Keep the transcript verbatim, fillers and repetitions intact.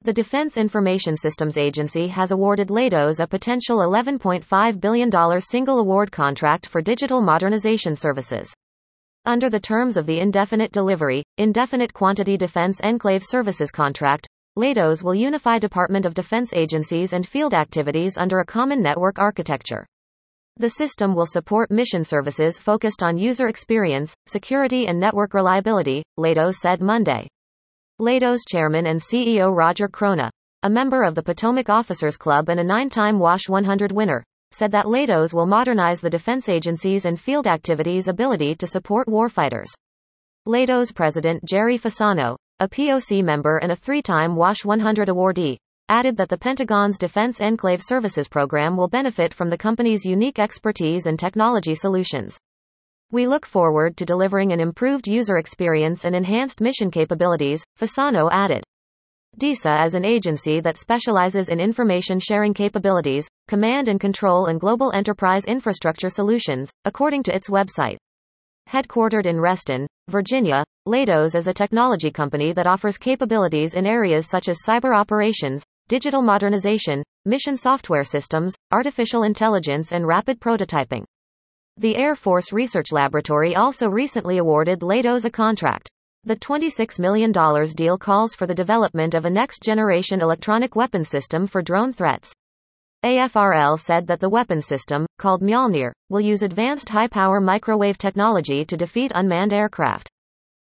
The Defense Information Systems Agency has awarded Leidos a potential eleven point five billion dollars single award contract for digital modernization services. Under the terms of the Indefinite Delivery, Indefinite Quantity Defense Enclave Services contract, Leidos will unify Department of Defense agencies and field activities under a common network architecture. The system will support mission services focused on user experience, security and network reliability, Leidos said Monday. Leidos chairman and C E O Roger Krona, a member of the Potomac Officers Club and a nine-time WASH one hundred winner, said that Leidos will modernize the defense agencies and field activities' ability to support warfighters. Leidos President Jerry Fasano, a P O C member and a three-time WASH one hundred awardee, added that the Pentagon's Defense Enclave Services program will benefit from the company's unique expertise and technology solutions. We look forward to delivering an improved user experience and enhanced mission capabilities, Fasano added. D I S A is an agency that specializes in information sharing capabilities, command and control and global enterprise infrastructure solutions, according to its website. Headquartered in Reston, Virginia, Leidos is a technology company that offers capabilities in areas such as cyber operations, digital modernization, mission software systems, artificial intelligence and rapid prototyping. The Air Force Research Laboratory also recently awarded Leidos a contract. The twenty-six million dollars deal calls for the development of a next-generation electronic weapons system for drone threats. A F R L said that the weapons system, called Mjolnir, will use advanced high-power microwave technology to defeat unmanned aircraft.